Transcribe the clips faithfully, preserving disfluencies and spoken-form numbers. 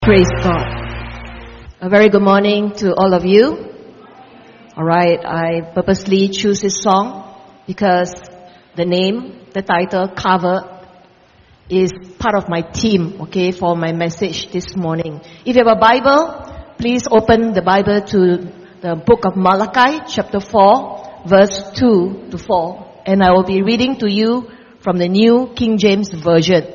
Praise God. A very good morning to all of you. Alright, I purposely choose this song because the name, the title, cover is part of my theme, okay, for my message this morning. If you have a Bible, please open the Bible to the book of Malachi, chapter four, verse two to four. And I will be reading to you from the New King James Version.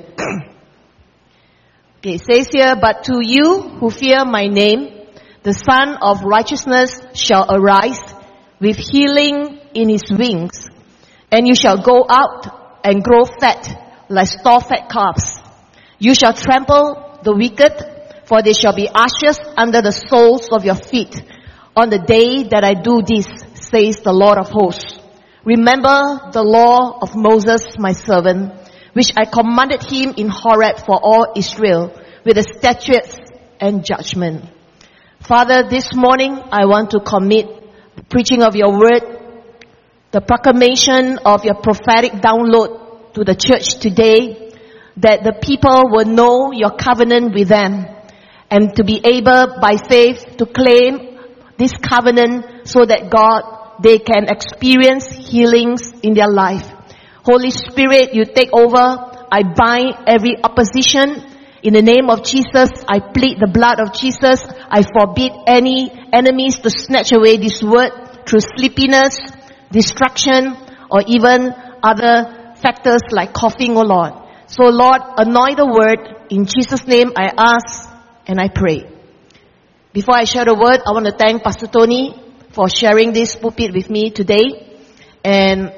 Okay, it says here, "But to you who fear my name, the Son of Righteousness shall arise with healing in his wings, and you shall go out and grow fat like store-fed calves. You shall trample the wicked, for they shall be ashes under the soles of your feet on the day that I do this, says the Lord of hosts. Remember the law of Moses my servant, which I commanded him in Horeb for all Israel, with the statutes and judgment." Father, this morning I want to commit the preaching of your word, the proclamation of your prophetic download to the church today, that the people will know your covenant with them, and to be able by faith to claim this covenant so that God, they can experience healings in their life. Holy Spirit, you take over. I bind every opposition. In the name of Jesus, I plead the blood of Jesus. I forbid any enemies to snatch away this word through sleepiness, distraction, or even other factors like coughing, oh Lord. So Lord, anoint the word. In Jesus' name I ask and I pray. Before I share the word, I want to thank Pastor Tony for sharing this pulpit with me today. And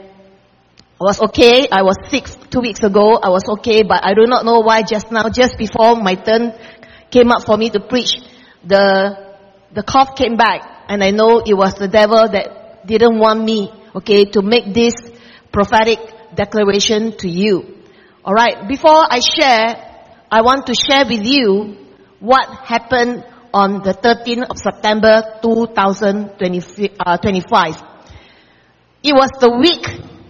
I was okay. I was sick two weeks ago. I was okay, but I do not know why just now, just before my turn came up for me to preach, the the cough came back. And I know it was the devil that didn't want me, okay, to make this prophetic declaration to you. Alright, before I share, I want to share with you what happened on the thirteenth of September two thousand twenty-five. It was the week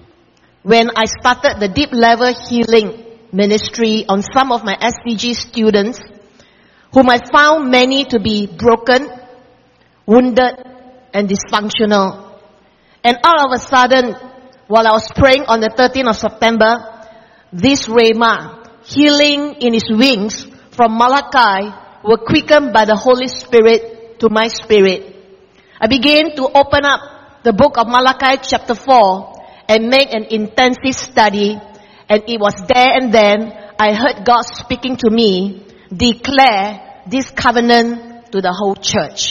when I started the deep level healing ministry on some of my S C G students, whom I found many to be broken, wounded, and dysfunctional. And all of a sudden, while I was praying on the thirteenth of September, this Rhema, healing in his wings from Malachi, were quickened by the Holy Spirit to my spirit. I began to open up the book of Malachi chapter four and make an intensive study, and it was there and then I heard God speaking to me, declare this covenant to the whole church.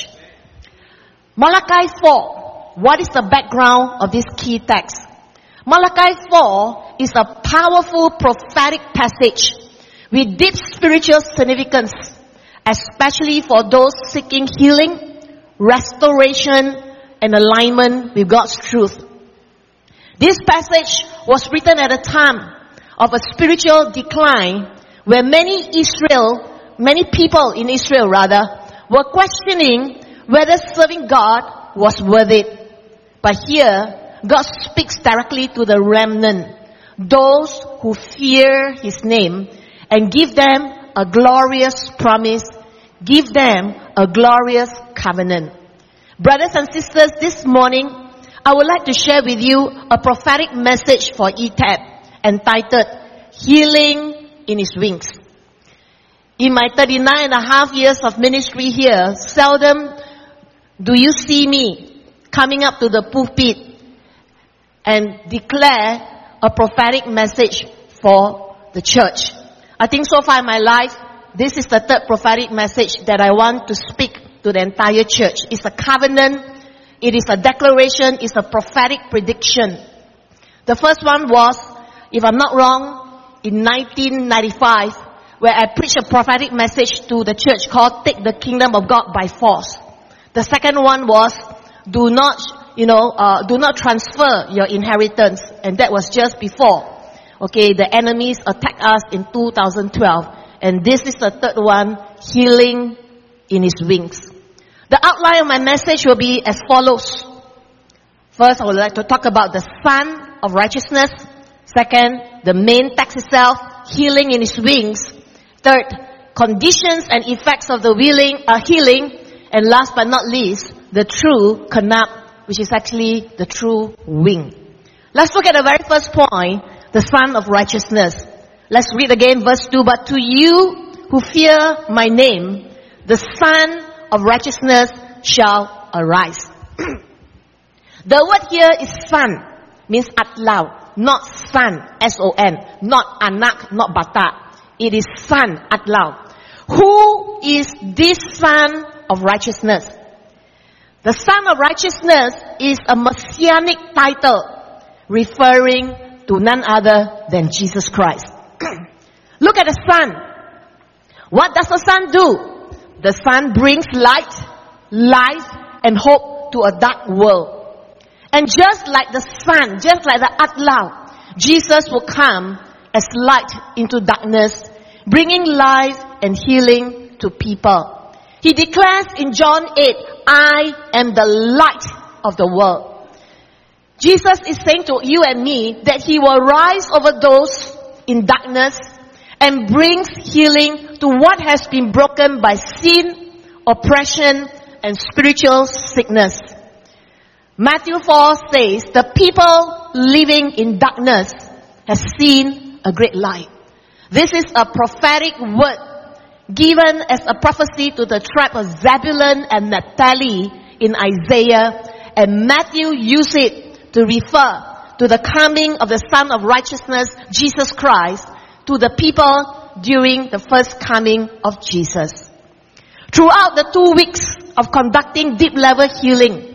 Malachi four, what is the background of this key text? Malachi four is a powerful prophetic passage with deep spiritual significance, especially for those seeking healing, restoration, and alignment with God's truth. This passage was written at a time of a spiritual decline where many Israel, many people in Israel rather, were questioning whether serving God was worth it. But here, God speaks directly to the remnant, those who fear His name, and give them a glorious promise, give them a glorious covenant. Brothers and sisters, this morning, I would like to share with you a prophetic message for E T A B entitled, Healing in His Wings. In my thirty-nine and a half years of ministry here, seldom do you see me coming up to the pulpit and declare a prophetic message for the church. I think so far in my life, this is the third prophetic message that I want to speak to the entire church. It's a covenant. It is a declaration. It's a prophetic prediction. The first one was, if I'm not wrong, in nineteen ninety-five, where I preached a prophetic message to the church called Take the Kingdom of God by Force. The second one was, do not, you know, uh, do not transfer your inheritance. And that was just before, okay, the enemies attacked us in two thousand twelve. And this is the third one, healing in his wings. The outline of my message will be as follows. First, I would like to talk about the Son of Righteousness. Second, the main text itself, healing in his wings. Third, conditions and effects of the healing, uh, healing, and last but not least, the true kanab, which is actually the true wing. Let's look at the very first point, the Son of Righteousness. Let's read again verse two. But to you who fear my name, the Son of Righteousness shall arise. The word here is son, means atlau, not son, S O N, not anak, not bata. It is son, atlau. Who is this Son of Righteousness? The Son of Righteousness is a messianic title referring to none other than Jesus Christ. Look at the sun. What does the sun do? The sun brings light, life, and hope to a dark world. And just like the sun, just like the atlau, Jesus will come as light into darkness, bringing life and healing to people. He declares in John eight, I am the light of the world. Jesus is saying to you and me that He will rise over those in darkness and brings healing to what has been broken by sin, oppression, and spiritual sickness. Matthew four says, the people living in darkness have seen a great light. This is a prophetic word given as a prophecy to the tribe of Zebulun and Naphtali in Isaiah, and Matthew used it to refer to the coming of the Son of Righteousness, Jesus Christ, to the people during the first coming of Jesus. Throughout the two weeks of conducting deep level healing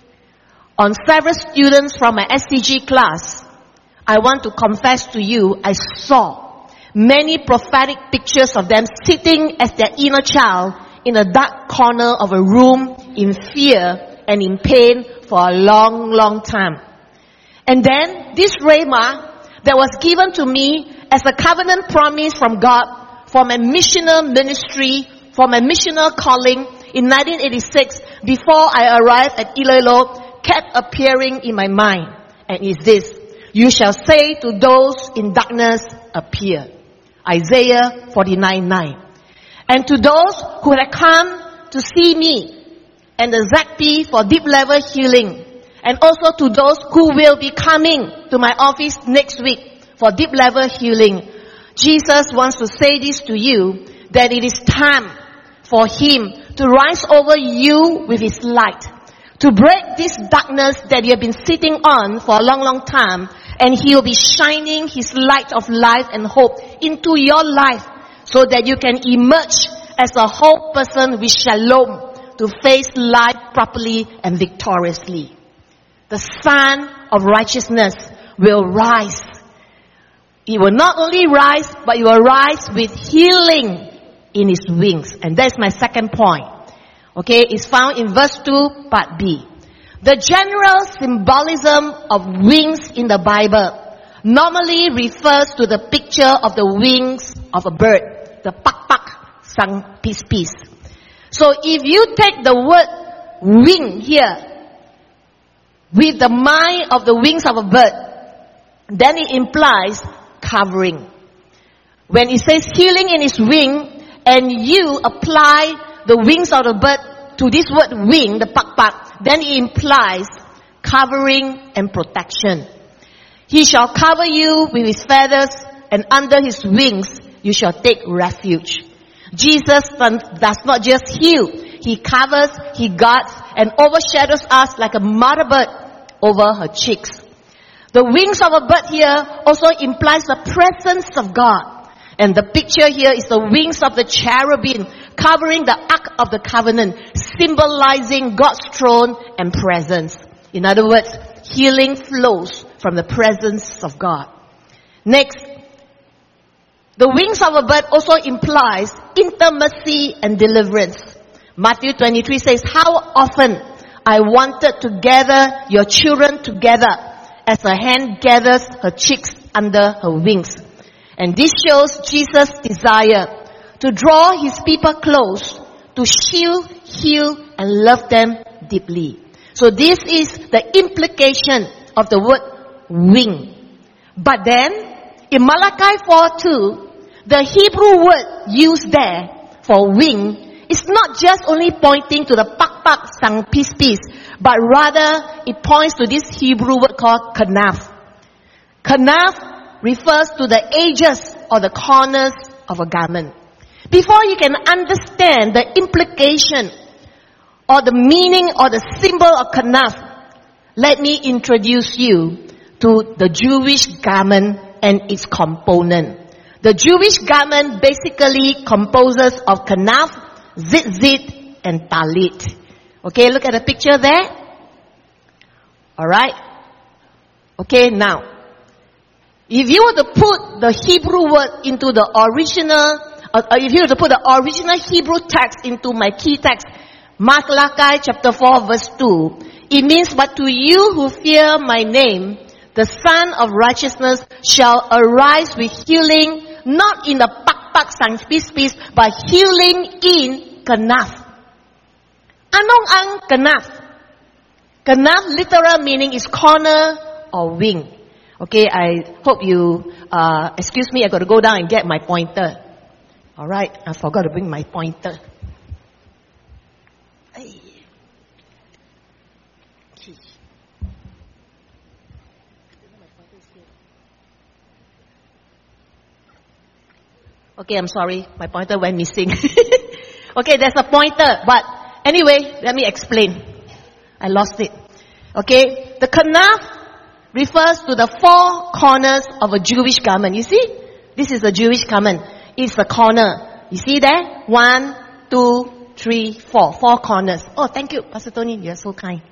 on several students from my S C G class, I want to confess to you, I saw many prophetic pictures of them sitting as their inner child in a dark corner of a room in fear and in pain for a long, long time. And then this rhema that was given to me as a covenant promise from God for my missional ministry, for my missional calling in nineteen eighty-six, before I arrived at Iloilo, kept appearing in my mind. And is this, you shall say to those in darkness, appear. Isaiah forty-nine nine. And to those who had come to see me and the Z P for deep level healing, and also to those who will be coming to my office next week for deep level healing, Jesus wants to say this to you, that it is time for Him to rise over you with His light, to break this darkness that you have been sitting on for a long, long time, and He will be shining His light of life and hope into your life so that you can emerge as a whole person with shalom to face life properly and victoriously. The Son of Righteousness will rise. He will not only rise, but He will rise with healing in His wings. And that's my second point. Okay, it's found in verse two, part B. The general symbolism of wings in the Bible normally refers to the picture of the wings of a bird, the pak pak, sang piece piece. So if you take the word wing here with the mind of the wings of a bird, then it implies covering. When it says healing in His wing, and you apply the wings of the bird to this word wing, the pak pak, then it implies covering and protection. He shall cover you with His feathers, and under His wings you shall take refuge. Jesus does not just heal. He covers, He guards, and overshadows us like a mother bird over her chicks. The wings of a bird here also implies the presence of God. And the picture here is the wings of the cherubim covering the Ark of the Covenant, symbolizing God's throne and presence. In other words, healing flows from the presence of God. Next, the wings of a bird also implies intimacy and deliverance. Matthew twenty-three says, how often I wanted to gather your children together as a hen gathers her chicks under her wings. And this shows Jesus' desire to draw His people close, to shield, heal, and love them deeply. So this is the implication of the word wing. But then, in Malachi four two, The Hebrew word used there for wing is not just only pointing to the pak pak sang peace peace, but rather it points to this Hebrew word called kanaf. Kanaf refers to the edges or the corners of a garment. Before you can understand the implication or the meaning or the symbol of kanaf, let me introduce you to the Jewish garment and its component. The Jewish garment basically composes of kanaf, zitzit, and talit. Okay, look at the picture there. Alright. Okay, now, if you were to put the Hebrew word into the original, uh, if you were to put the original Hebrew text into my key text, Malachi chapter four verse two, it means, but to you who fear my name, the Son of Righteousness shall arise with healing, not in the pak pak sang peace peace, but healing in kanaf. Anong ang kanaf? Kanaf literal meaning is corner or wing. Okay, I hope you uh, excuse me. I got to go down and get my pointer. All right, I forgot to bring my pointer. Okay, I'm sorry. My pointer went missing. Okay, there's a pointer. But anyway, let me explain. I lost it. Okay, the kanaf refers to the four corners of a Jewish garment. You see? This is a Jewish garment. It's the corner. You see there? One, two, three, four. Four corners. Oh, thank you, Pastor Tony. You're so kind.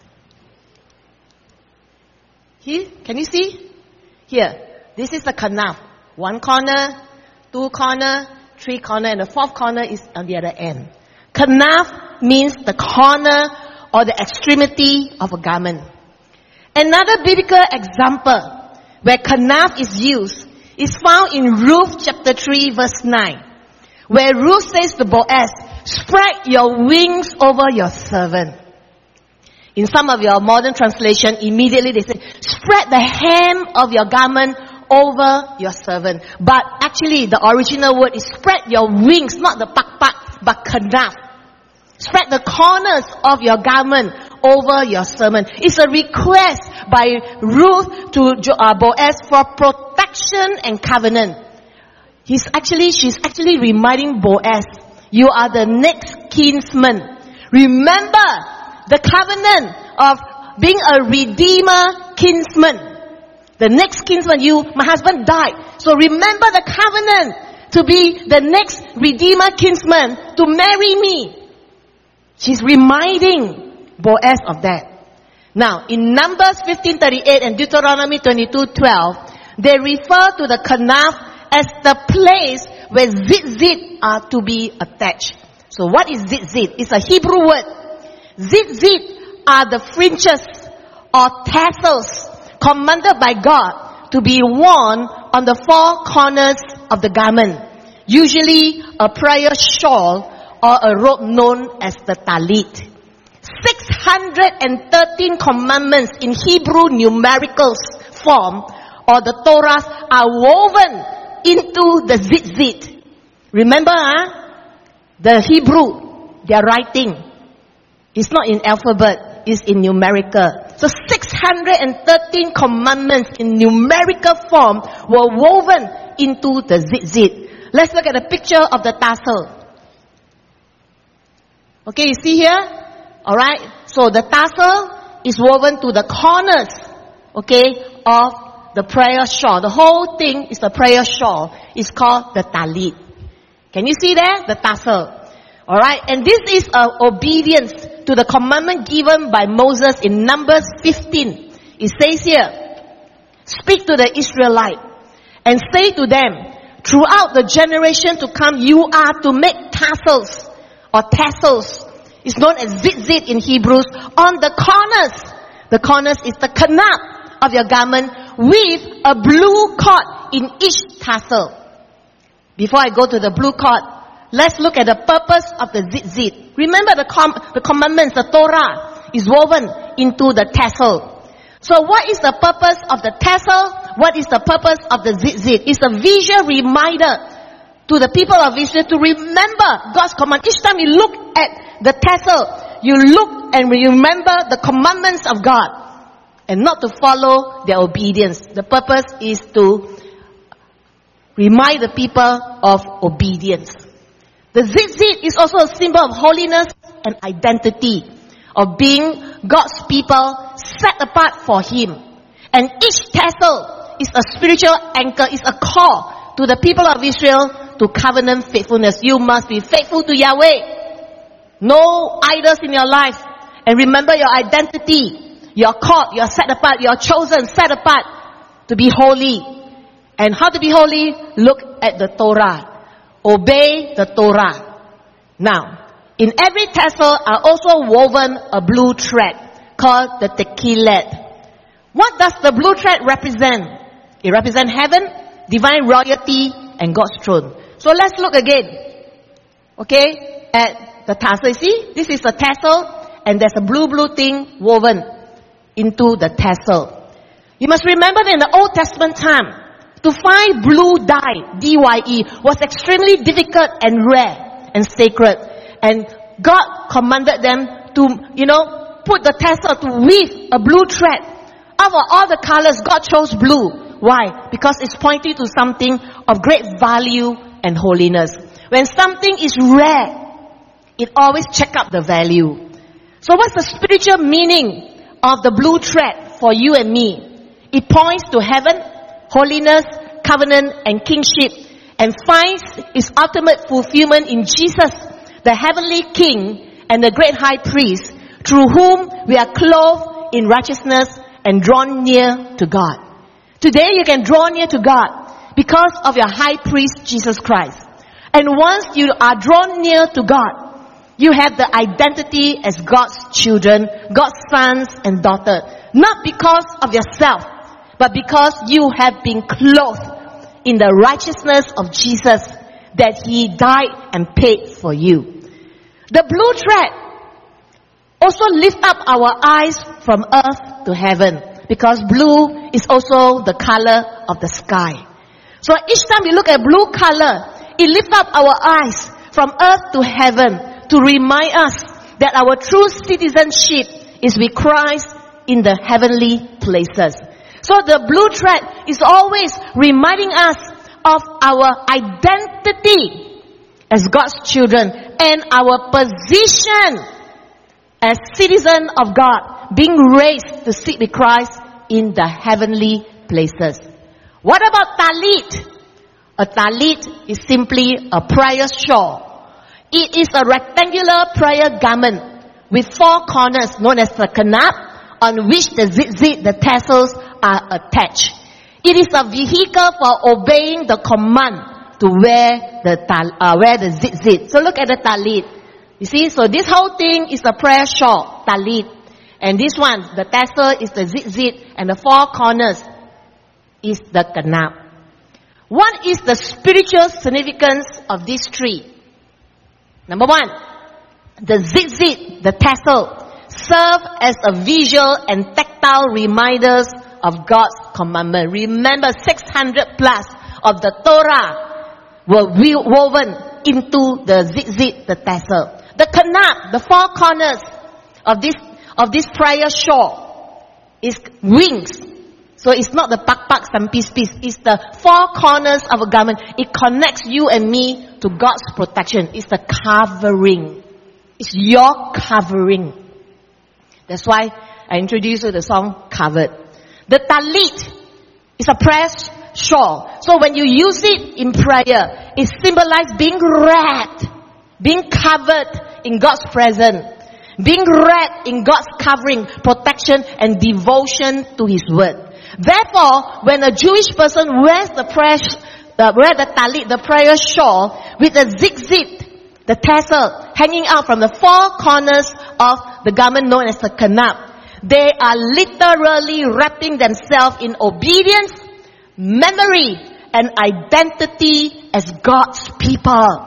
Here, can you see? Here, this is the kanaf. One corner, two corner, three corner, and the fourth corner is on the other end. Kanaf means the corner or the extremity of a garment. Another biblical example where kanaf is used is found in Ruth chapter three verse nine, where Ruth says to Boaz, spread your wings over your servant. In some of your modern translation, immediately they say, spread the hem of your garment over your servant. But actually, the original word is spread your wings, not the pak pak, but kanaf. Spread the corners of your garment over your servant. It's a request by Ruth to uh, Boaz for protection and covenant. He's actually, she's actually reminding Boaz, you are the next kinsman. Remember the covenant of being a redeemer kinsman. The next kinsman, you, my husband died. So remember the covenant to be the next redeemer kinsman to marry me. She's reminding Boaz of that. Now, in Numbers fifteen thirty-eight and Deuteronomy twenty-two twelve, they refer to the kanaf as the place where zitzit are to be attached. So what is zitzit? It's a Hebrew word. Zitzit are the fringes or tassels commanded by God to be worn on the four corners of the garment. Usually a prayer shawl or a robe known as the talit. six hundred thirteen commandments in Hebrew numerical form or the Torah are woven into the zitzit. Remember, huh? The Hebrew, their writing, is not in alphabet, it's in numerical. So six hundred thirteen commandments in numerical form were woven into the zitzit. Let's look at a picture of the tassel. Okay, you see here? Alright, so the tassel is woven to the corners, okay, of the prayer shawl. The whole thing is the prayer shawl. It's called the talit. Can you see there? The tassel. Alright, and this is uh, obedience to the commandment given by Moses in Numbers fifteen. It says here, speak to the Israelite and say to them, throughout the generation to come, you are to make tassels or tassels. It's known as zitzit in Hebrews on the corners. The corners is the kanaf of your garment with a blue cord in each tassel. Before I go to the blue cord, let's look at the purpose of the zitzit. Remember the com- the commandments, the Torah is woven into the tassel. So what is the purpose of the tassel? What is the purpose of the zitzit? It's a visual reminder to the people of Israel to remember God's command. Each time you look at the tassel, you look and remember the commandments of God and not to follow their obedience. The purpose is to remind the people of obedience. The zitzit is also a symbol of holiness and identity, of being God's people set apart for Him. And each tassel is a spiritual anchor, is a call to the people of Israel to covenant faithfulness. You must be faithful to Yahweh. No idols in your life. And remember your identity. You're called, you're set apart, you're chosen, set apart to be holy. And how to be holy? Look at the Torah. Obey the Torah. Now, in every tassel are also woven a blue thread called the tekilet. What does the blue thread represent? It represents heaven, divine royalty, and God's throne. So let's look again. Okay? At the tassel. You see? This is a tassel, and there's a blue, blue thing woven into the tassel. You must remember that in the Old Testament time, to find blue dye, D Y E, was extremely difficult and rare and sacred. And God commanded them to, you know, put the tassel to weave a blue thread. Out of all the colors, God chose blue. Why? Because it's pointing to something of great value and holiness. When something is rare, it always check up the value. So what's the spiritual meaning of the blue thread for you and me? It points to heaven, holiness, covenant, and kingship, and finds its ultimate fulfillment in Jesus, the heavenly King and the great high priest, through whom we are clothed in righteousness and drawn near to God. Today you can draw near to God because of your high priest, Jesus Christ. And once you are drawn near to God, you have the identity as God's children, God's sons and daughters. Not because of yourself, but because you have been clothed in the righteousness of Jesus, that He died and paid for you. The blue thread also lifts up our eyes from earth to heaven, because blue is also the color of the sky. So each time we look at blue color, it lifts up our eyes from earth to heaven to remind us that our true citizenship is with Christ in the heavenly places. So the blue thread is always reminding us of our identity as God's children and our position as citizen of God, being raised to sit with Christ in the heavenly places. What about talit? A talit is simply a prayer shawl. It is a rectangular prayer garment with four corners known as the kanab, on which the zitzit, the tassels, are attached. It is a vehicle for obeying the command to wear the tal, uh, wear the zitzit. So look at the talit. You see, so this whole thing is a prayer shawl, talit. And this one, the tassel is the zitzit, and the four corners is the kanab. What is the spiritual significance of these three? Number one, the zitzit, the tassel, serve as a visual and tactile reminders of God's commandment. Remember, six hundred plus of the Torah were woven into the zitzit, the tassel. The kanab, the four corners of this of this prayer shawl, is wings. So it's not the pak pak some piece piece. It's the four corners of a garment. It connects you and me to God's protection. It's the covering. It's your covering. That's why I introduced you the song Covered. The talit is a prayer shawl. So when you use it in prayer, it symbolizes being wrapped, being covered in God's presence, being wrapped in God's covering, protection, and devotion to His word. Therefore, when a Jewish person wears the prayer, uh, wear the talit, the prayer shawl, with the zitzit, the tassel, hanging out from the four corners of the garment known as the kanab, they are literally wrapping themselves in obedience, memory, and identity as God's people.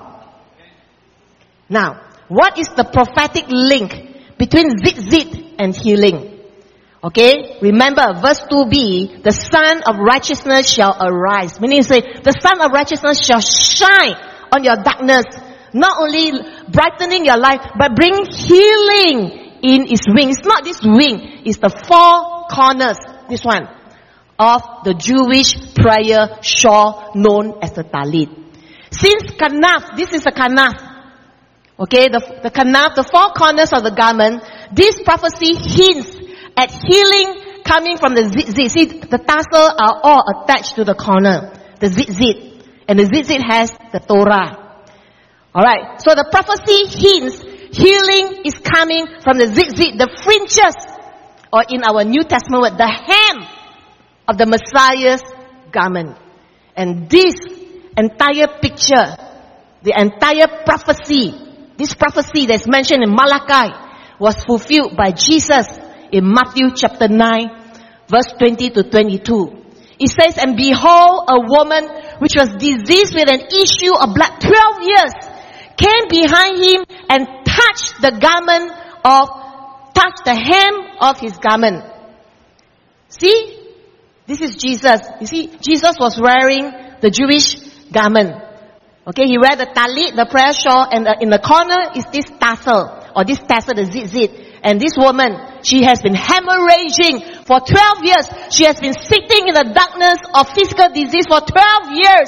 Now, what is the prophetic link between zitzit and healing? Okay, remember verse two b, the Son of Righteousness shall arise. Meaning say, the Son of Righteousness shall shine on your darkness. Not only brightening your life, but bring healing in its wing. It's not this wing, it's the four corners, this one, of the Jewish prayer shawl known as the talit. Since kanaf, this is a kanaf, okay, the, the kanaf, the four corners of the garment, this prophecy hints at healing coming from the zitzit. See, the tassels are all attached to the corner, the zitzit, and the zitzit has the Torah. Alright, so the prophecy hints healing is coming from the zitzit, the fringes, or in our New Testament word, the hem of the Messiah's garment. And this entire picture, the entire prophecy, this prophecy that's mentioned in Malachi was fulfilled by Jesus in Matthew chapter nine, verse twenty to twenty-two. It says, and behold, a woman which was diseased with an issue of blood twelve years came behind him and touched the garment of, touched the hem of his garment. See? This is Jesus. You see, Jesus was wearing the Jewish garment. Okay, he wear the talit, the prayer shawl, and the, in the corner is this tassel, or this tassel, the zitzit. And this woman, she has been hemorrhaging for twelve years. She has been sitting in the darkness of physical disease for twelve years.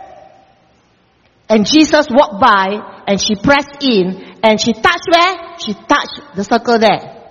And Jesus walked by, and she pressed in, and she touched where? She touched the circle there.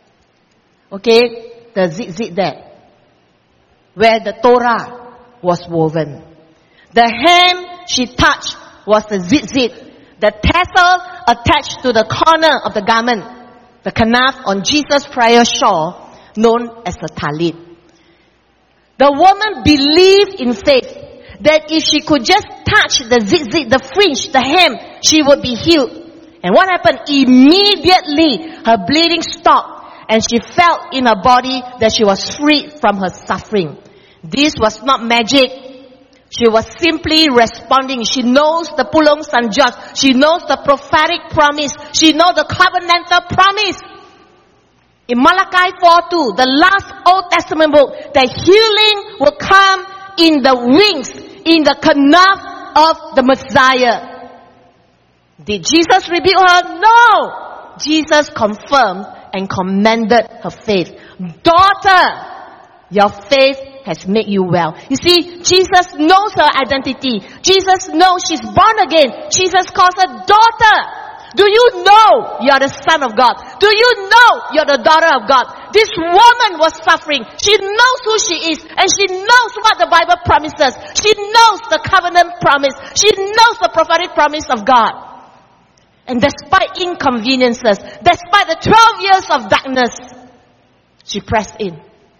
Okay, the zitzit there, where the Torah was woven. The hem she touched was the zitzit, the tassel attached to the corner of the garment, the kanaf on Jesus' prayer shawl, known as the talit. The woman believed in faith that if she could just touch the zitzit, the fringe, the hem, she would be healed. And what happened? Immediately, her bleeding stopped, and she felt in her body that she was freed from her suffering. This was not magic. She was simply responding. She knows the Pulong Sanjat. She knows the prophetic promise. She knows the covenantal promise. In Malachi four two, the last Old Testament book, the healing will come in the wings, in the kanaf of the Messiah. Did Jesus rebuke her? No! Jesus confirmed and commended her faith. Daughter, your faith has made you well. You see, Jesus knows her identity. Jesus knows she's born again. Jesus calls her daughter. Do you know you are the son of God? Do you know you're the daughter of God? This woman was suffering. She knows who she is, and she knows what the Bible promises. She knows the covenant promise. She knows the prophetic promise of God. And despite inconveniences, despite the twelve years of darkness, she pressed in.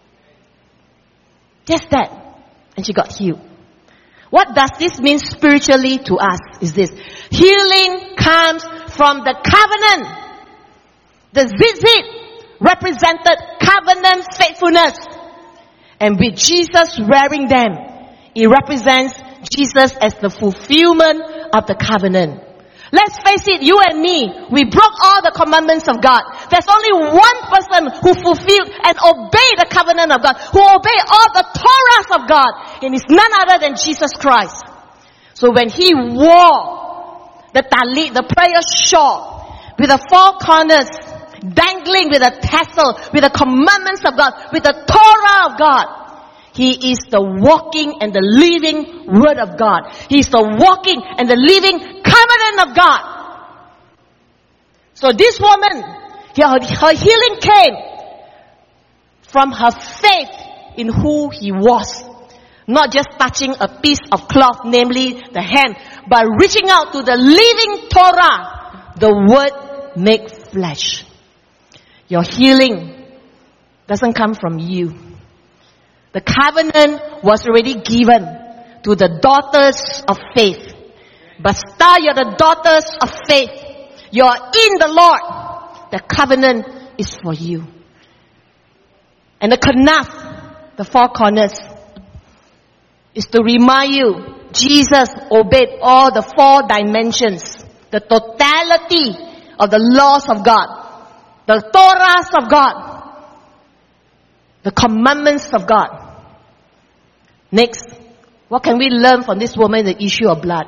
Just that. And she got healed. What does this mean spiritually to us is this. Healing comes from the covenant. The zitzit represented covenant faithfulness. And with Jesus wearing them, it represents Jesus as the fulfillment of the covenant. Let's face it, you and me, we broke all the commandments of God. There's only one person who fulfilled and obeyed the covenant of God, who obeyed all the Torahs of God, and it's none other than Jesus Christ. So when he wore the talit, the prayer shawl, with the four corners, dangling with a tassel, with the commandments of God, with the Torah of God, he is the walking and the living Word of God. He is the walking and the living covenant of God. So this woman, her, her healing came from her faith in who he was. Not just touching a piece of cloth, namely the hem, but reaching out to the living Torah, the Word made flesh. Your healing doesn't come from you. The covenant was already given to the daughters of faith. But still, you're the daughters of faith. You're in the Lord. The covenant is for you. And the kanaf, the four corners, is to remind you, Jesus obeyed all the four dimensions, the totality of the laws of God, the Torahs of God, the commandments of God. Next, what can we learn from this woman, the issue of blood?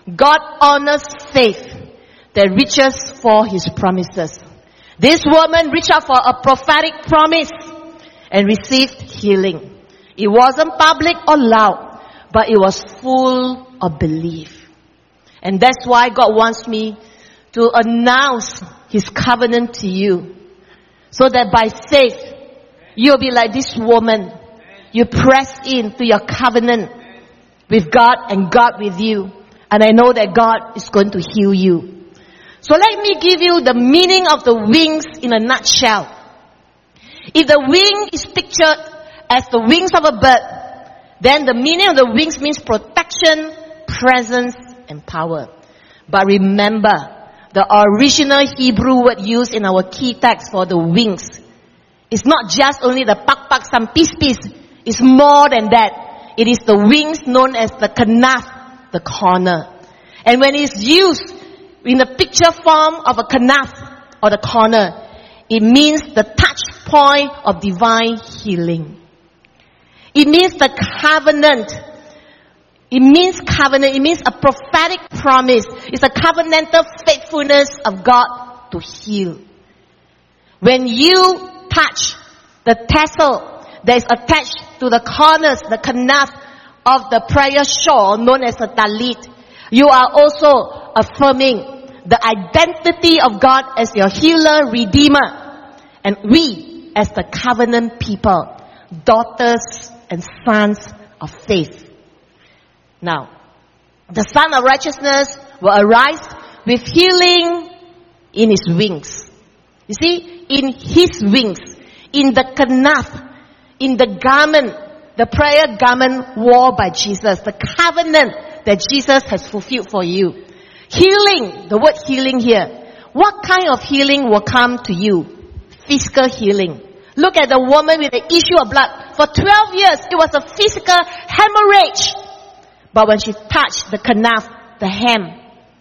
God honors faith that reaches for His promises. This woman reached out for a prophetic promise and received healing. It wasn't public or loud, but it was full of belief. And that's why God wants me to announce His covenant to you. So that by faith, you'll be like this woman. You press into your covenant with God and God with you. And I know that God is going to heal you. So let me give you the meaning of the wings in a nutshell. If the wing is pictured as the wings of a bird, then the meaning of the wings means protection, presence, and power. But remember, the original Hebrew word used in our key text for the wings is not just only the pak pak some piece piece. It's more than that. It is the wings known as the kanaf, the corner. And when it's used in the picture form of a kanaf or the corner, it means the touch point of divine healing. It means the covenant. It means covenant. It means a prophetic promise. It's a covenantal faithfulness of God to heal. When you touch the tassel that is attached to the corners, the kanaf of the prayer shawl known as a talit, you are also affirming the identity of God as your healer, redeemer. And we, as the covenant people, daughters and sons of faith. Now, the Son of Righteousness will arise with healing in His wings. You see, in His wings, in the kanaf, in the garment, the prayer garment worn by Jesus, the covenant that Jesus has fulfilled for you. Healing, the word healing here. What kind of healing will come to you? Physical healing. Look at the woman with the issue of blood. For twelve years, it was a physical hemorrhage. But when she touched the kanaf, the hem,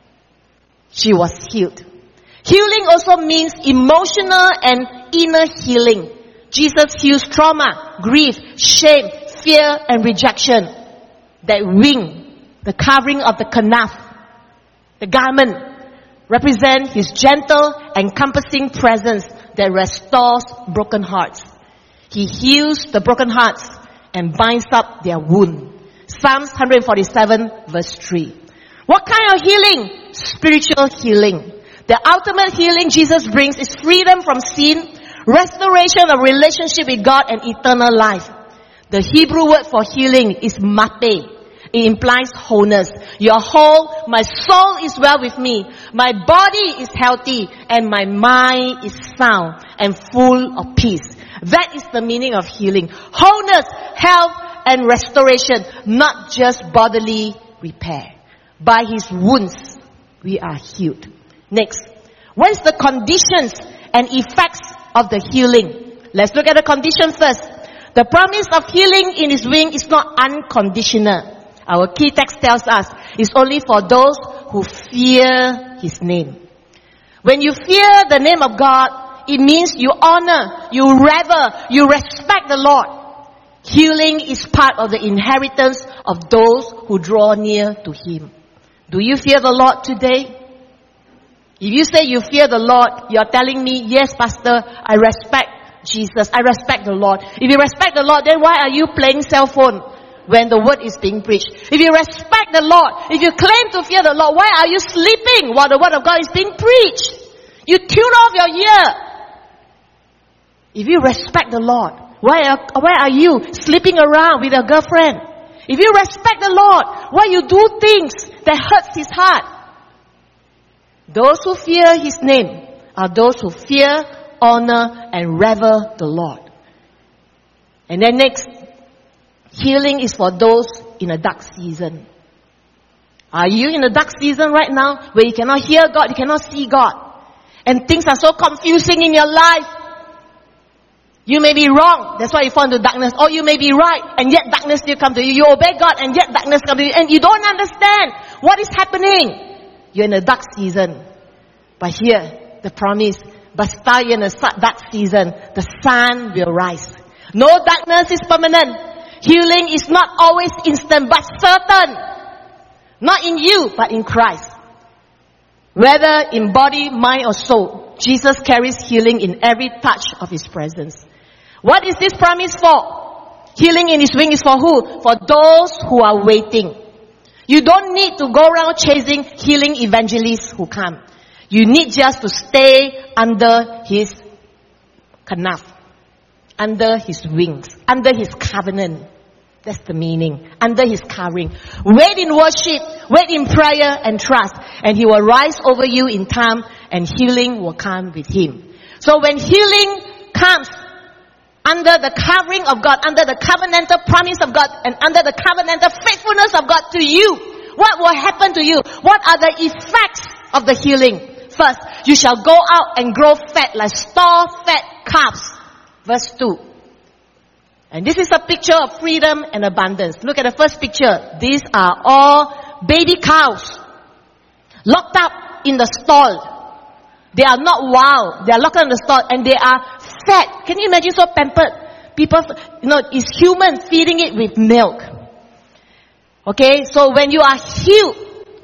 she was healed. Healing also means emotional and inner healing. Jesus heals trauma, grief, shame, fear, and rejection. That wing, the covering of the kanaf, the garment, represent His gentle, encompassing presence that restores broken hearts. He heals the broken hearts and binds up their wound. Psalms one forty-seven verse three. What kind of healing? Spiritual healing. The ultimate healing Jesus brings is freedom from sin, restoration of relationship with God, and eternal life. The Hebrew word for healing is mate. It implies wholeness. You're whole, my soul is well with me, my body is healthy, and my mind is sound and full of peace. That is the meaning of healing. Wholeness, health, and restoration, not just bodily repair. By His wounds, we are healed. Next, what is the conditions and effects of the healing? Let's look at the condition first. The promise of healing in His wing is not unconditional. Our key text tells us it's only for those who fear His name. When you fear the name of God, it means you honor, you rever, you respect the Lord. Healing is part of the inheritance of those who draw near to Him. Do you fear the Lord today? If you say you fear the Lord, you're telling me, yes, Pastor, I respect Jesus. I respect the Lord. If you respect the Lord, then why are you playing cell phone when the word is being preached? If you respect the Lord, if you claim to fear the Lord, why are you sleeping while the word of God is being preached? You tune off your ear. If you respect the Lord, why are, why are you sleeping around with your girlfriend? If you respect the Lord, why you do things that hurts His heart? Those who fear His name are those who fear, honor, and rever the Lord. And then next, healing is for those in a dark season. Are you in a dark season right now where you cannot hear God, you cannot see God, and things are so confusing in your life? You may be wrong, that's why you fall into darkness. Or you may be right, and yet darkness still comes to you. You obey God, and yet darkness comes to you, and you don't understand what is happening. You're in a dark season. But here, the promise, but start in a dark season, the sun will rise. No darkness is permanent. Healing is not always instant, but certain. Not in you, but in Christ. Whether in body, mind or soul, Jesus carries healing in every touch of His presence. What is this promise for? Healing in His wing is for who? For those who are waiting. You don't need to go around chasing healing evangelists who come. You need just to stay under His kanaf, under His wings, under His covenant. That's the meaning. Under His covering. Wait in worship, wait in prayer and trust. And He will rise over you in time and healing will come with Him. So when healing comes under the covering of God, under the covenantal promise of God, and under the covenantal faithfulness of God to you, what will happen to you? What are the effects of the healing? First, you shall go out and grow fat like store-fed calves. Verse two. And this is a picture of freedom and abundance. Look at the first picture. These are all baby cows locked up in the stall. They are not wild. They are locked up in the stall and they are fat. Can you imagine so pampered? People, you know, it's human feeding it with milk. Okay, so when you are healed,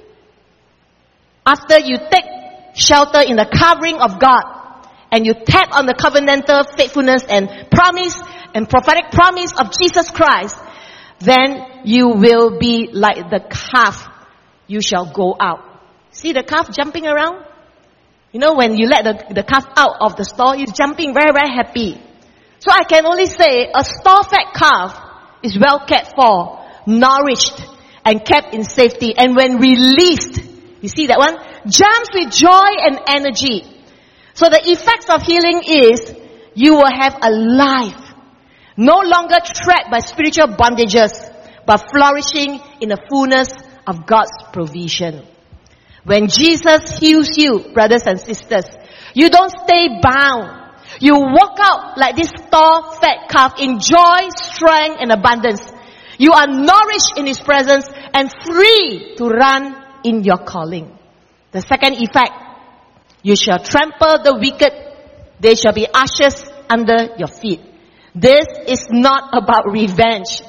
after you take shelter in the covering of God, and you tap on the covenantal faithfulness and promise and prophetic promise of Jesus Christ, then you will be like the calf. You shall go out. See the calf jumping around? You know, when you let the, the calf out of the stall, it's jumping very, very happy. So I can only say a stall-fed calf is well cared for, nourished, and kept in safety. And when released, you see that one? Jumps with joy and energy. So the effects of healing is you will have a life no longer trapped by spiritual bondages, but flourishing in the fullness of God's provision. When Jesus heals you, brothers and sisters, you don't stay bound. You walk out like this store-fed calf in joy, strength, and abundance. You are nourished in His presence and free to run in your calling. The second effect, you shall trample the wicked. They shall be ashes under your feet. This is not about revenge.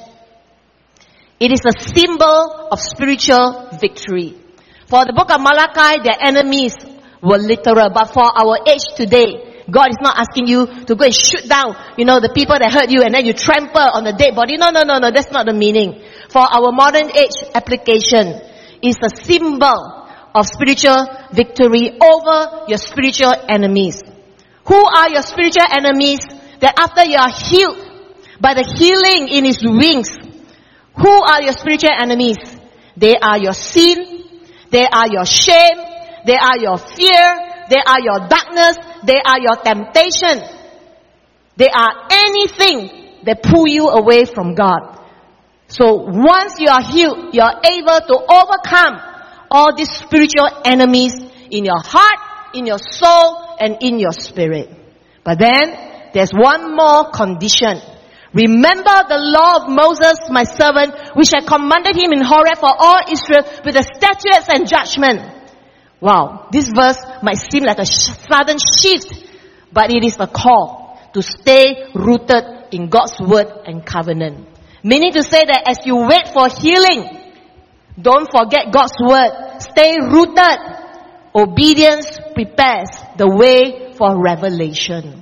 It is a symbol of spiritual victory. For the book of Malachi, their enemies were literal. But for our age today, God is not asking you to go and shoot down, you know, the people that hurt you and then you trample on the dead body. No, no, no, no. That's not the meaning. For our modern age application, it's a symbol of spiritual victory over your spiritual enemies. Who are your spiritual enemies? That after you are healed by the healing in His wings, who are your spiritual enemies? They are your sin, they are your shame, they are your fear, they are your darkness, they are your temptation. They are anything that pull you away from God. So once you are healed, you are able to overcome all these spiritual enemies in your heart, in your soul, and in your spirit. But then, there's one more condition. Remember the law of Moses, my servant, which I commanded him in Horeb for all Israel with the statutes and judgment. Wow, this verse might seem like a sudden shift, but it is a call to stay rooted in God's word and covenant. Meaning to say that as you wait for healing, don't forget God's word. Stay rooted. Obedience prepares the way for revelation.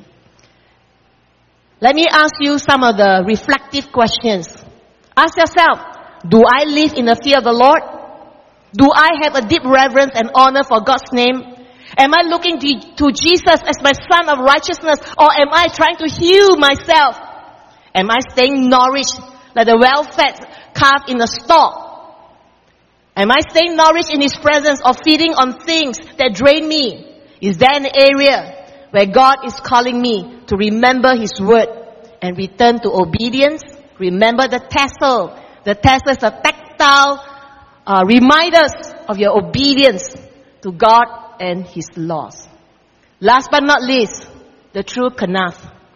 Let me ask you some of the reflective questions. Ask yourself, do I live in the fear of the Lord? Do I have a deep reverence and honor for God's name? Am I looking to Jesus as my son of righteousness, or am I trying to heal myself? Am I staying nourished like the well-fed calf in the stall? Am I staying nourished in His presence or feeding on things that drain me? Is there an area where God is calling me to remember His word and return to obedience? Remember the tassel. The tassel is a tactile uh, reminders of your obedience to God and His laws. Last but not least, the true kanaf.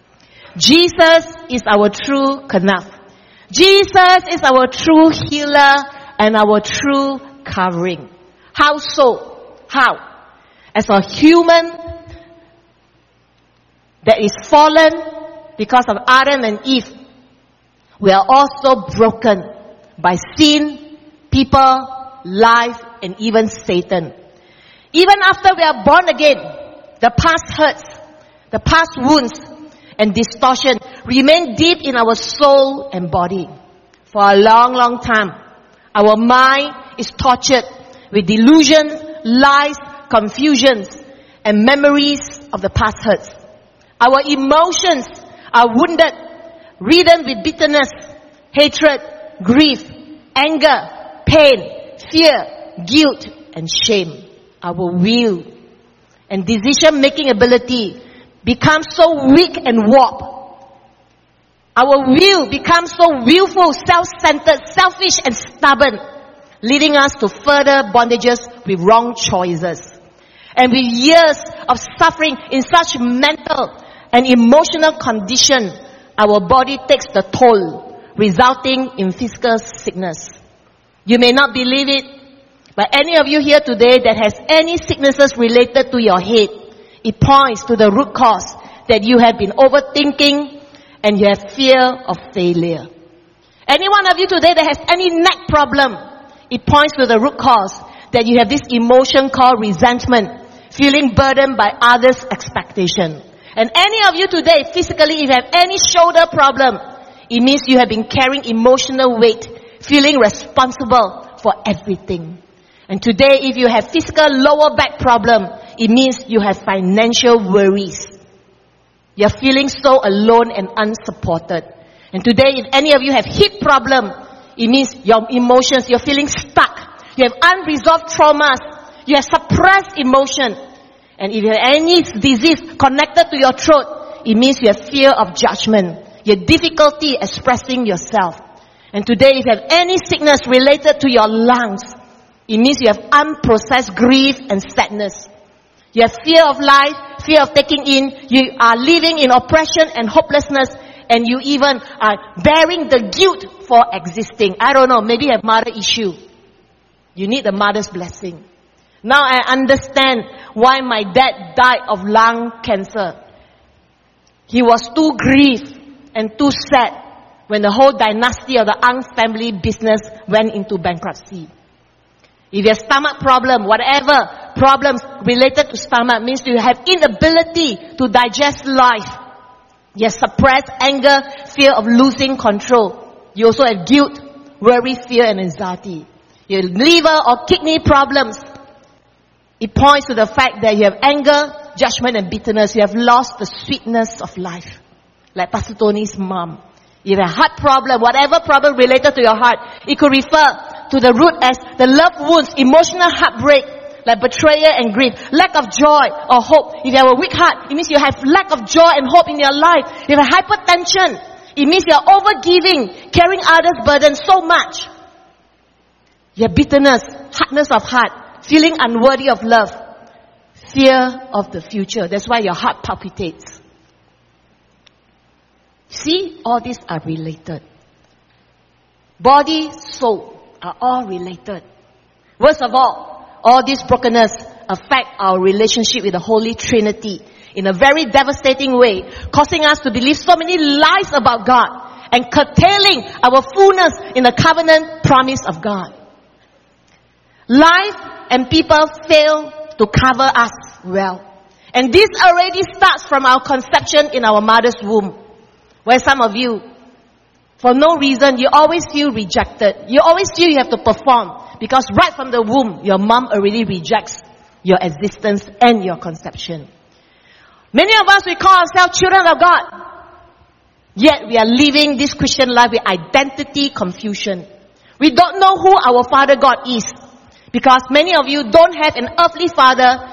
Jesus is our true kanaf. Jesus is our true healer and our true covering. How so? How? As a human that is fallen because of Adam and Eve, we are also broken by sin, people, life, and even Satan. Even after we are born again, the past hurts, the past wounds, and distortion remain deep in our soul and body. For a long, long time, our mind is tortured with delusions, lies, confusions, and memories of the past hurts. Our emotions are wounded, ridden with bitterness, hatred, grief, anger, pain, fear, guilt, and shame. Our will and decision-making ability becomes so weak and warped. Our will becomes so willful, self-centered, selfish, and stubborn, leading us to further bondages with wrong choices. And with years of suffering in such mental and emotional condition, our body takes the toll, resulting in physical sickness. You may not believe it, but any of you here today that has any sicknesses related to your head, it points to the root cause that you have been overthinking and you have fear of failure. Any one of you today that has any neck problem, it points to the root cause that you have this emotion called resentment, feeling burdened by others' expectation. And any of you today, physically, if you have any shoulder problem, it means you have been carrying emotional weight, feeling responsible for everything. And today, if you have physical lower back problem, it means you have financial worries. You're feeling so alone and unsupported. And today, if any of you have hip problem, it means your emotions, you're feeling stuck. You have unresolved traumas. You have suppressed emotion. And if you have any disease connected to your throat, it means you have fear of judgment. You have difficulty expressing yourself. And today, if you have any sickness related to your lungs, it means you have unprocessed grief and sadness. You have fear of life, fear of taking in. You are living in oppression and hopelessness. And you even are bearing the guilt for existing. I don't know, maybe you have mother issue. You need the mother's blessing. Now I understand why my dad died of lung cancer. He was too grieved and too sad when the whole dynasty of the Ang family business went into bankruptcy. If you have stomach problem, whatever problems related to stomach means you have inability to digest life. You have suppressed anger, fear of losing control. You also have guilt, worry, fear, and anxiety. You have liver or kidney problems. It points to the fact that you have anger, judgment, and bitterness. You have lost the sweetness of life. Like Pastor Tony's mom. You have a heart problem, whatever problem related to your heart. It could refer to the root as the love wounds, emotional heartbreak, like betrayal and grief, lack of joy or hope. If you have a weak heart, it means you have lack of joy and hope in your life. If you have hypertension, it means you are overgiving, carrying others' burden so much. You have bitterness, hardness of heart, feeling unworthy of love, fear of the future. That's why your heart palpitates. See, all these are related. Body, soul are all related. Worst of all, all this brokenness affect our relationship with the Holy Trinity in a very devastating way, causing us to believe so many lies about God and curtailing our fullness in the covenant promise of God. Life and people fail to cover us well. And this already starts from our conception in our mother's womb, where some of you, for no reason, you always feel rejected. You always feel you have to perform. Because right from the womb, your mom already rejects your existence and your conception. Many of us, we call ourselves children of God. Yet we are living this Christian life with identity confusion. We don't know who our Father God is. Because many of you don't have an earthly father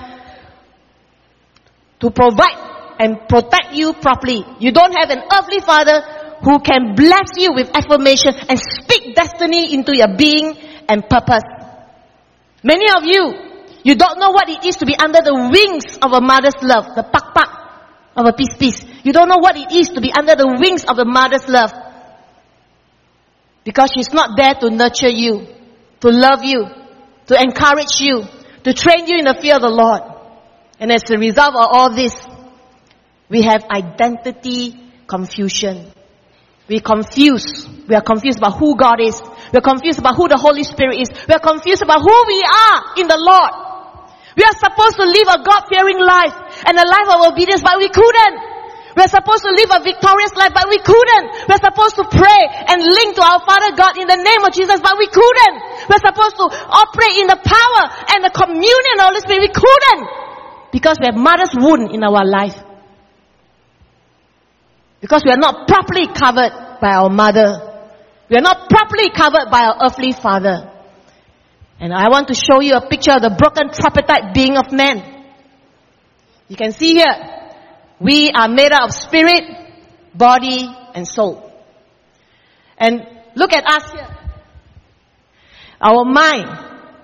to provide and protect you properly. You don't have an earthly father who can bless you with affirmation and speak destiny into your being and purpose. Many of you, you don't know what it is to be under the wings of a mother's love, the pak pak of a peace peace. You don't know what it is to be under the wings of a mother's love. Because she's not there to nurture you, to love you, to encourage you, to train you in the fear of the Lord. And as a result of all this, we have identity confusion. We confuse. We are confused about who God is. We're confused about who the Holy Spirit is. We're confused about who we are in the Lord. We are supposed to live a God-fearing life and a life of obedience, but we couldn't. We're supposed to live a victorious life, but we couldn't. We're supposed to pray and link to our Father God in the name of Jesus, but we couldn't. We're supposed to operate in the power and the communion of the Holy Spirit. We couldn't. Because we have mother's wound in our life. Because we are not properly covered by our mother. We are not properly covered by our earthly father. And I want to show you a picture of the broken tripartite being of man. You can see here, we are made up of spirit, body, and soul. And look at us here. Our mind.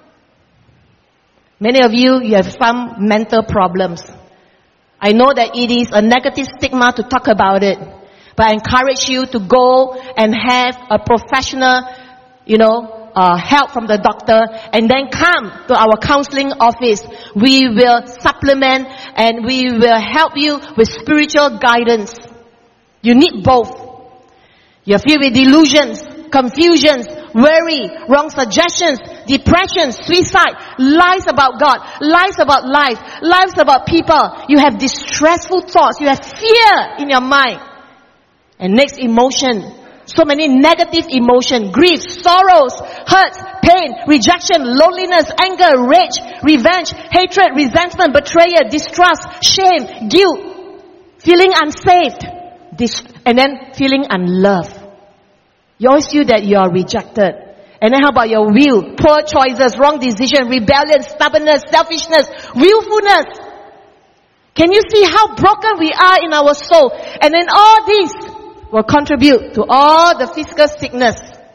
Many of you, you have some mental problems. I know that it is a negative stigma to talk about it. But I encourage you to go and have a professional, you know, uh, help from the doctor, and then come to our counseling office. We will supplement and we will help you with spiritual guidance. You need both. You're filled with delusions, confusions, worry, wrong suggestions, depression, suicide, lies about God, lies about life, lies about people. You have distressful thoughts. You have fear in your mind. And next, emotion. So many negative emotion, grief, sorrows, hurts, pain, rejection, loneliness, anger, rage, revenge, hatred, resentment, betrayal, distrust, shame, guilt, feeling unsaved, dis- and then feeling unloved. You always feel that you are rejected. And then how about your will? Poor choices, wrong decision, rebellion, stubbornness, selfishness, willfulness. Can you see how broken we are in our soul? And then all these will contribute to all the physical sickness.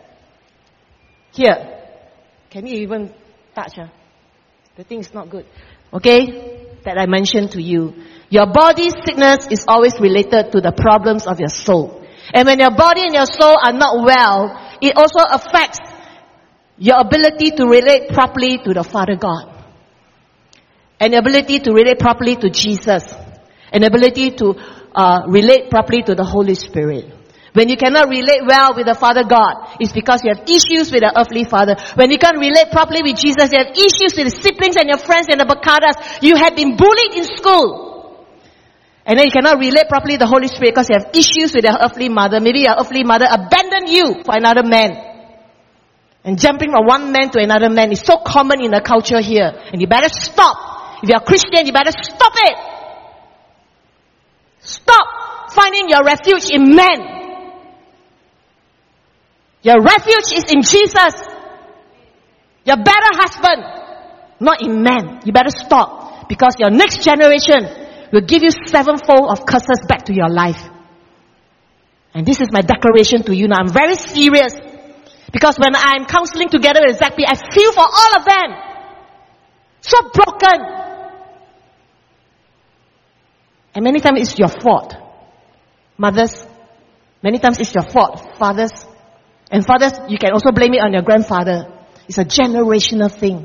Here. Can you even touch her? The thing is not good. Okay? That I mentioned to you. Your body's sickness is always related to the problems of your soul. And when your body and your soul are not well, it also affects your ability to relate properly to the Father God. And the ability to relate properly to Jesus. And the ability to uh, relate properly to the Holy Spirit. When you cannot relate well with the Father God, it's because you have issues with the earthly father. When you can't relate properly with Jesus, you have issues with the siblings and your friends and the bakadas. You have been bullied in school. And then you cannot relate properly with the Holy Spirit because you have issues with your earthly mother. Maybe your earthly mother abandoned you for another man. And jumping from one man to another man is so common in the culture here. And you better stop. If you're a Christian, you better stop it. Stop finding your refuge in men. Your refuge is in Jesus. Your better husband, not in man. You better stop. Because your next generation will give you sevenfold of curses back to your life. And this is my declaration to you now. I'm very serious. Because when I'm counseling together with Zach P, I feel for all of them. So broken. And many times it's your fault. Mothers, many times it's your fault. Fathers. And fathers, you can also blame it on your grandfather. It's a generational thing.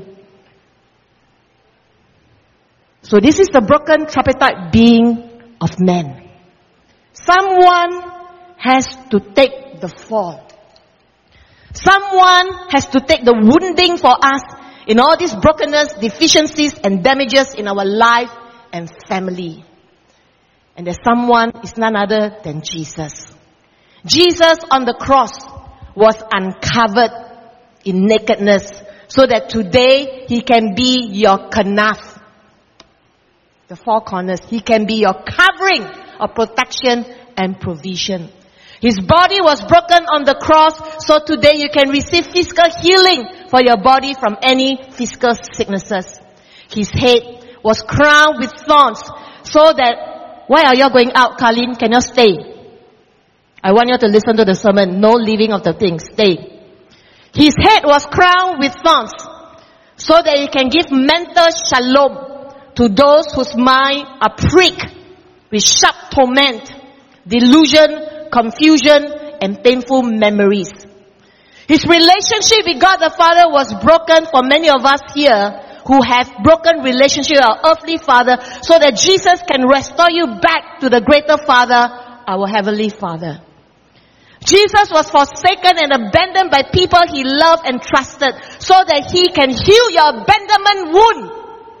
So this is the broken tripartite being of man. Someone has to take the fall. Someone has to take the wounding for us in all these brokenness, deficiencies, and damages in our life and family. And that someone is none other than Jesus. Jesus on the cross was uncovered in nakedness so that today He can be your kanaf. The four corners. He can be your covering of protection and provision. His body was broken on the cross so today you can receive physical healing for your body from any physical sicknesses. His head was crowned with thorns so that, why are you going out, Colleen? Can you stay? I want you to listen to the sermon. No leaving of the things. Stay. His head was crowned with thorns so that he can give mental shalom to those whose mind are pricked with sharp torment, delusion, confusion, and painful memories. His relationship with God the Father was broken for many of us here who have broken relationship with our earthly Father so that Jesus can restore you back to the greater Father, our Heavenly Father. Jesus was forsaken and abandoned by people he loved and trusted so that he can heal your abandonment wound.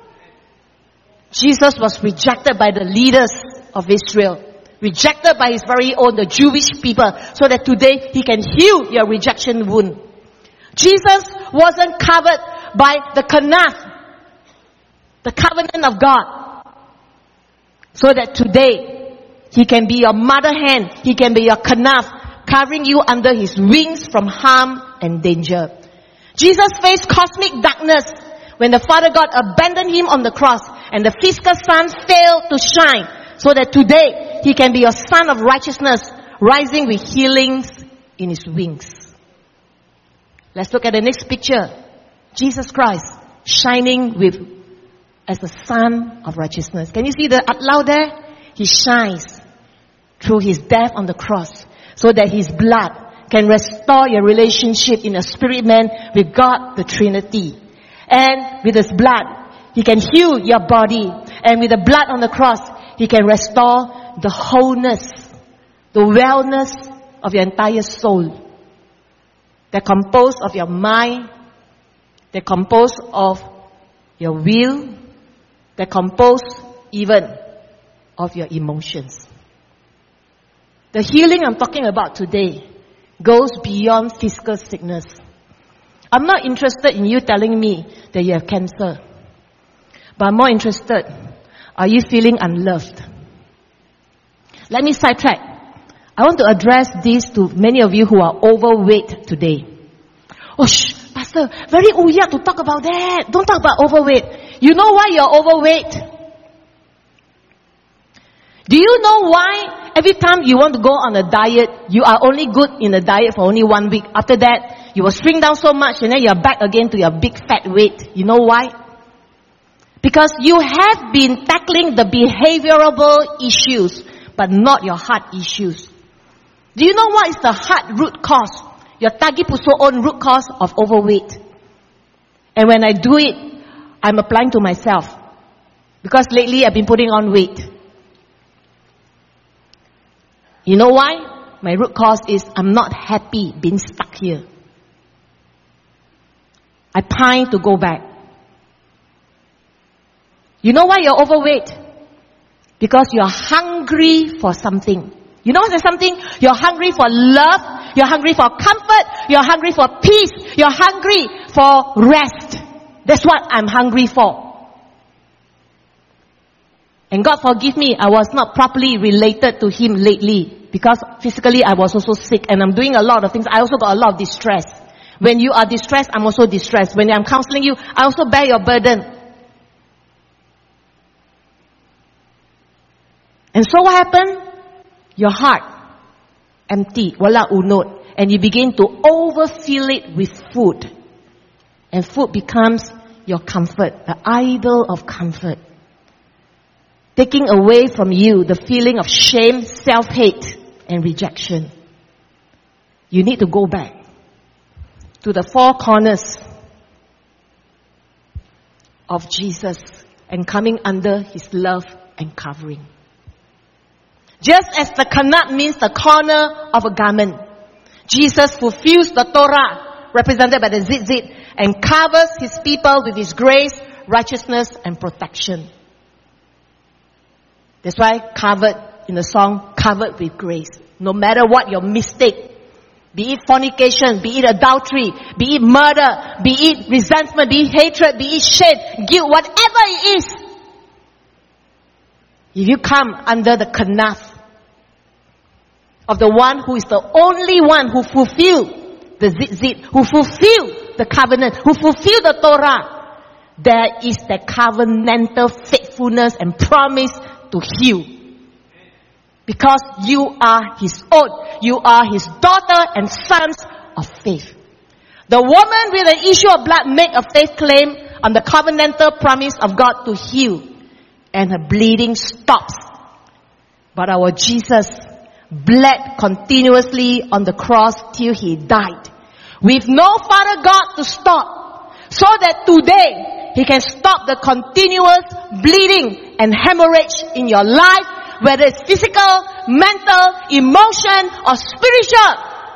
Jesus was rejected by the leaders of Israel, rejected by his very own, the Jewish people, so that today he can heal your rejection wound. Jesus wasn't covered by the kanaf, the covenant of God, so that today he can be your mother hen, he can be your kanaf, covering you under his wings from harm and danger. Jesus faced cosmic darkness when the Father God abandoned him on the cross and the physical sun failed to shine, so that today he can be your son of righteousness, rising with healings in his wings. Let's look at the next picture. Jesus Christ shining with as the son of righteousness. Can you see the outline there? He shines through his death on the cross, so that his blood can restore your relationship in a spirit man with God the Trinity. And with his blood, he can heal your body. And with the blood on the cross, he can restore the wholeness, the wellness of your entire soul. They're composed of your mind, they're composed of your will, they're composed even of your emotions. The healing I'm talking about today goes beyond physical sickness. I'm not interested in you telling me that you have cancer. But I'm more interested, are you feeling unloved? Let me sidetrack. I want to address this to many of you who are overweight today. Oh, shh, Pastor, very uya to talk about that. Don't talk about overweight. You know why you're overweight? Do you know why every time you want to go on a diet, you are only good in a diet for only one week? After that, you will shrink down so much and then you're back again to your big fat weight. You know why? Because you have been tackling the behavioral issues, but not your heart issues. Do you know what is the heart root cause? Your tagi puso own root cause of overweight. And when I do it, I'm applying to myself. Because lately I've been putting on weight. You know why? My root cause is I'm not happy being stuck here. I pine to go back. You know why you're overweight? Because you're hungry for something. You know what's something? You're hungry for love. You're hungry for comfort. You're hungry for peace. You're hungry for rest. That's what I'm hungry for. And God forgive me, I was not properly related to Him lately. Because physically I was also sick and I'm doing a lot of things. I also got a lot of distress. When you are distressed, I'm also distressed. When I'm counseling you, I also bear your burden. And so what happened? Your heart empty, wala unod, and you begin to overfill it with food. And food becomes your comfort, the idol of comfort. Taking away from you the feeling of shame, self-hate, and rejection. You need to go back to the four corners of Jesus and coming under His love and covering. Just as the kanat means the corner of a garment, Jesus fulfills the Torah, represented by the tzitzit, and covers His people with His grace, righteousness, and protection. That's why covered in the song, covered with grace. No matter what your mistake, be it fornication, be it adultery, be it murder, be it resentment, be it hatred, be it shame, guilt, whatever it is. If you come under the kanaf of the one who is the only one who fulfilled the tzitzit, who fulfilled the covenant, who fulfilled the Torah, there is the covenantal faithfulness and promise to heal. Because you are His own. You are His daughter and sons of faith. The woman with an issue of blood made a faith claim on the covenantal promise of God to heal. And her bleeding stops. But our Jesus bled continuously on the cross till He died. With no Father God to stop. So that today He can stop the continuous bleeding and hemorrhage in your life, whether it's physical, mental, emotion, or spiritual.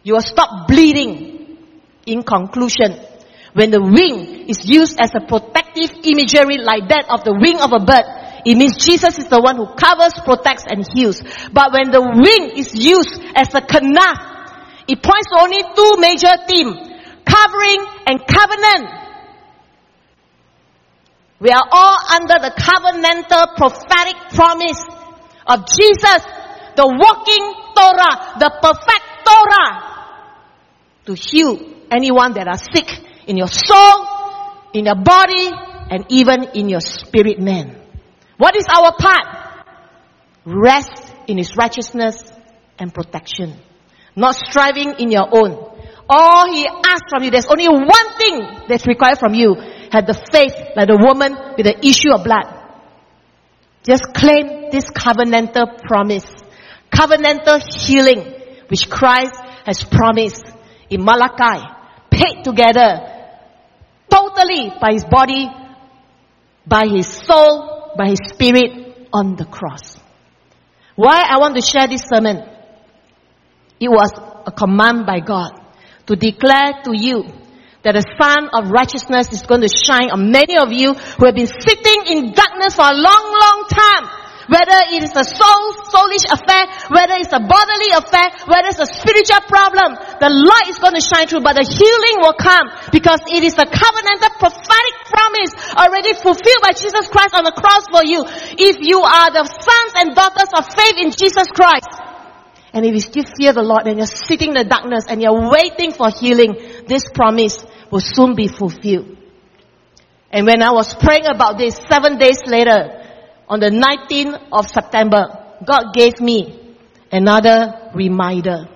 You will stop bleeding. In conclusion, when the wing is used as a protective imagery like that of the wing of a bird, it means Jesus is the one who covers, protects, and heals. But when the wing is used as a kanaf, it points to only two major themes: covering and covenant. We are all under the covenantal prophetic promise of Jesus, the walking Torah, the perfect Torah, to heal anyone that are sick in your soul, in your body, and even in your spirit man. What is our part? Rest in His righteousness and protection. Not striving in your own. All He asks from you, there's only one thing that's required from you. Have the faith like the woman with the issue of blood. Just claim this covenantal promise. Covenantal healing which Christ has promised in Malachi. Paid together totally by His body, by His soul, by His spirit on the cross. Why I want to share this sermon? It was a command by God to declare to you that the Sun of Righteousness is going to shine on many of you who have been sitting in darkness for a long, long time. Whether it is a soul, soulish affair, whether it's a bodily affair, whether it's a spiritual problem, the light is going to shine through, but the healing will come because it is a covenantal prophetic promise already fulfilled by Jesus Christ on the cross for you. If you are the sons and daughters of faith in Jesus Christ, and if you still fear the Lord and you're sitting in the darkness and you're waiting for healing, this promise will soon be fulfilled. And when I was praying about this, seven days later, on the nineteenth of September, God gave me another reminder.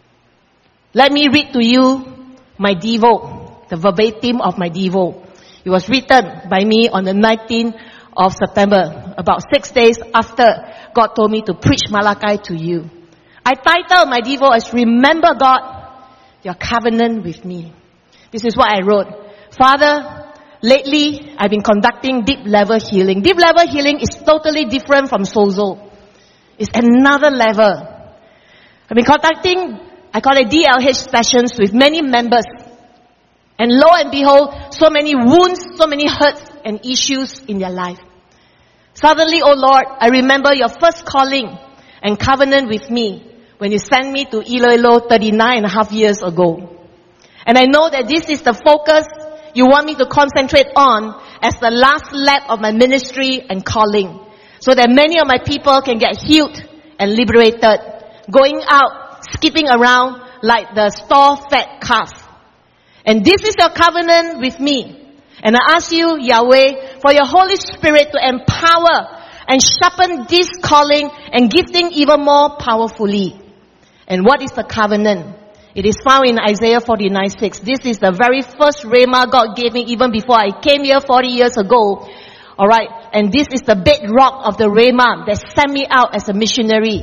Let me read to you my devo, the verbatim of my devo. It was written by me on the nineteenth of September, about six days after God told me to preach Malachi to you. I titled my devo as Remember God, Your Covenant with Me. This is what I wrote. Father, lately, I've been conducting deep level healing. Deep level healing is totally different from sozo. It's another level. I've been conducting, I call it D L H sessions with many members. And lo and behold, so many wounds, so many hurts and issues in their life. Suddenly, oh Lord, I remember your first calling and covenant with me when you sent me to Iloilo thirty-nine and a half years ago. And I know that this is the focus you want me to concentrate on as the last lap of my ministry and calling, so that many of my people can get healed and liberated, going out, skipping around like the store-fed calf. And this is your covenant with me. And I ask you, Yahweh, for your Holy Spirit to empower and sharpen this calling and gifting even more powerfully. And what is the covenant? It is found in Isaiah forty-nine six. This is the very first rhema God gave me even before I came here forty years ago. Alright, and this is the bedrock of the rhema that sent me out as a missionary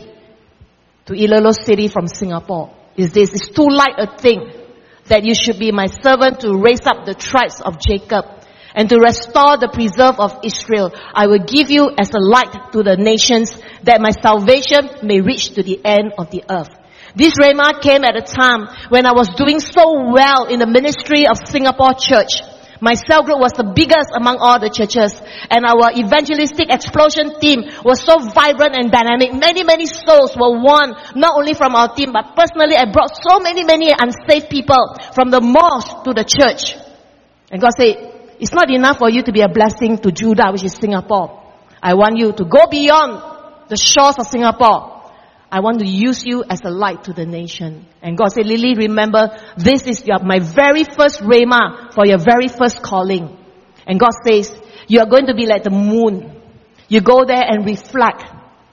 to Iloilo City from Singapore. Is this, it's too light a thing that you should be my servant to raise up the tribes of Jacob and to restore the preserve of Israel. I will give you as a light to the nations that my salvation may reach to the end of the earth. This rhema came at a time when I was doing so well in the ministry of Singapore Church. My cell group was the biggest among all the churches, and our evangelistic explosion team was so vibrant and dynamic. Many, many souls were won, not only from our team, but personally I brought so many, many unsaved people from the mosque to the church. And God said, it's not enough for you to be a blessing to Judah, which is Singapore. I want you to go beyond the shores of Singapore. I want to use you as a light to the nation. And God said, Lily, remember, this is your, my very first rhema for your very first calling. And God says, you are going to be like the moon. You go there and reflect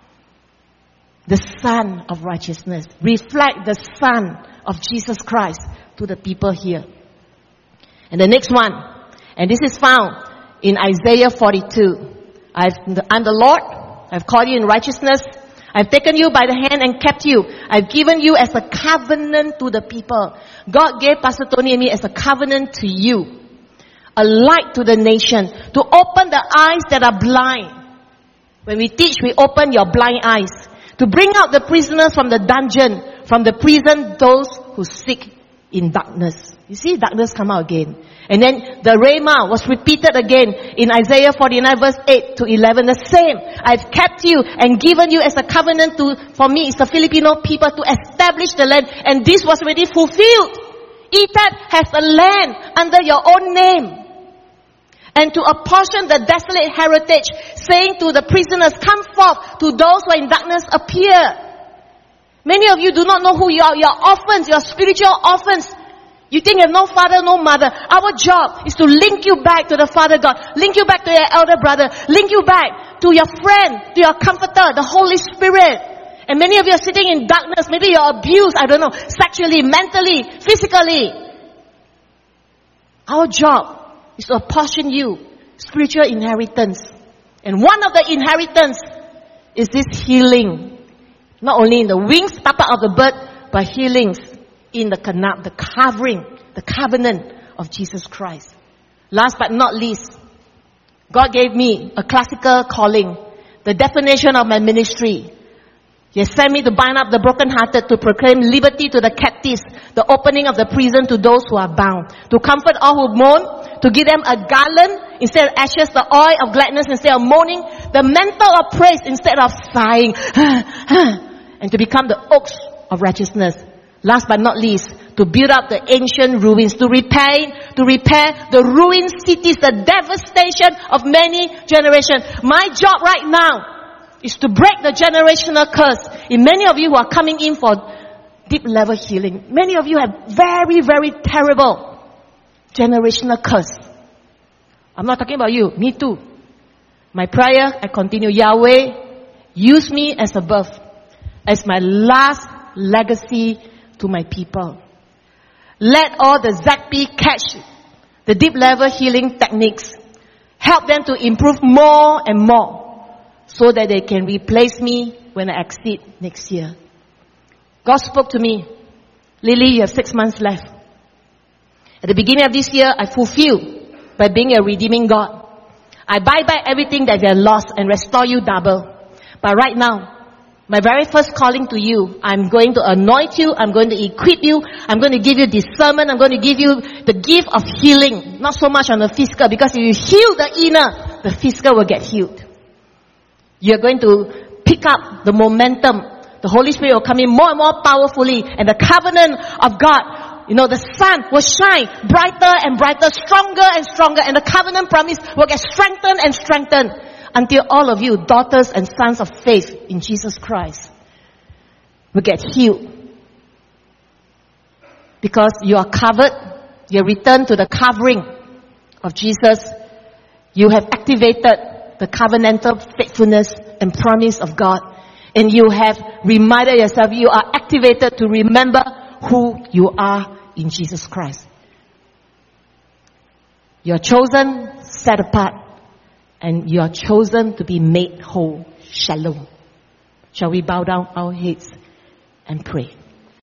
the sun of righteousness. Reflect the sun of Jesus Christ to the people here. And the next one, and this is found in Isaiah forty-two. I've, I'm the Lord. I've called you in righteousness. I've taken you by the hand and kept you. I've given you as a covenant to the people. God gave Pastor Tony and me as a covenant to you. A light to the nation. To open the eyes that are blind. When we teach, we open your blind eyes. To bring out the prisoners from the dungeon, from the prison, those who seek in darkness. You see, darkness come out again. And then the Rhema was repeated again in Isaiah forty-nine verse eight to eleven. The same. I've kept you and given you as a covenant to, for me, it's the Filipino people, to establish the land. And this was already fulfilled. Etat has a land under your own name. And to apportion the desolate heritage, saying to the prisoners, come forth, to those who are in darkness, appear. Many of you do not know who you are. You are orphans. You are spiritual orphans. You think you have no father, no mother. Our job is to link you back to the Father God. Link you back to your elder brother. Link you back to your friend, to your comforter, the Holy Spirit. And many of you are sitting in darkness. Maybe you're abused, I don't know, sexually, mentally, physically. Our job is to apportion you spiritual inheritance. And one of the inheritance is this healing. Not only in the wings, tapa of the bird, but healings in the canap, the covering, the covenant of Jesus Christ. Last but not least, God gave me a classical calling, the definition of my ministry. He has sent me to bind up the brokenhearted, to proclaim liberty to the captives, the opening of the prison to those who are bound, to comfort all who mourn, to give them a garland instead of ashes, the oil of gladness instead of mourning, the mantle of praise instead of sighing, and to become the oaks of righteousness. Last but not least, to build up the ancient ruins, to repair, to repair the ruined cities, the devastation of many generations. My job right now is to break the generational curse in many of you who are coming in for deep level healing. Many of you have very, very terrible generational curse. I'm not talking about you, me too. My prayer, I continue, Yahweh, use me as a birth, as my last legacy to my people. Let all the Z A C P catch the deep level healing techniques. Help them to improve more and more so that they can replace me when I exit next year. God spoke to me, Lily, you have six months left. At the beginning of this year, I fulfill by being a redeeming God. I buy back everything that you have lost and restore you double. But right now, my very first calling to you, I'm going to anoint you, I'm going to equip you, I'm going to give you discernment, I'm going to give you the gift of healing. Not so much on the physical, because if you heal the inner, the physical will get healed. You're going to pick up the momentum. The Holy Spirit will come in more and more powerfully, and the covenant of God, you know, the sun will shine brighter and brighter, stronger and stronger, and the covenant promise will get strengthened and strengthened. Until all of you, daughters and sons of faith in Jesus Christ, will get healed. Because you are covered, you return to the covering of Jesus. You have activated the covenantal faithfulness and promise of God. And you have reminded yourself, you are activated to remember who you are in Jesus Christ. You are chosen, set apart. And you are chosen to be made whole. Shalom. Shall we bow down our heads and pray?